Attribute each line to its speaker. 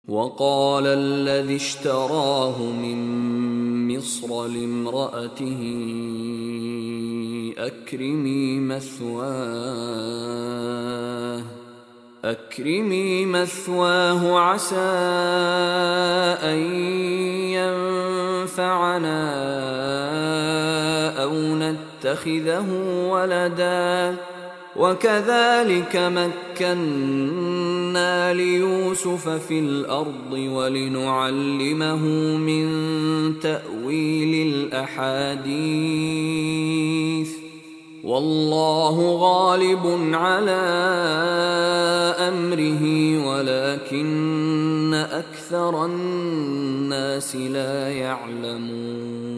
Speaker 1: وقال الذي اشتراه من مصر لامرأته أكرمي مثواه عسى أن ينفعنا أو نتخذه ولدا وكذلك مكنا ليوسف في الأرض ولنعلمه من تأويل الأحاديث والله غالب على أمره ولكن أكثر الناس لا يعلمون.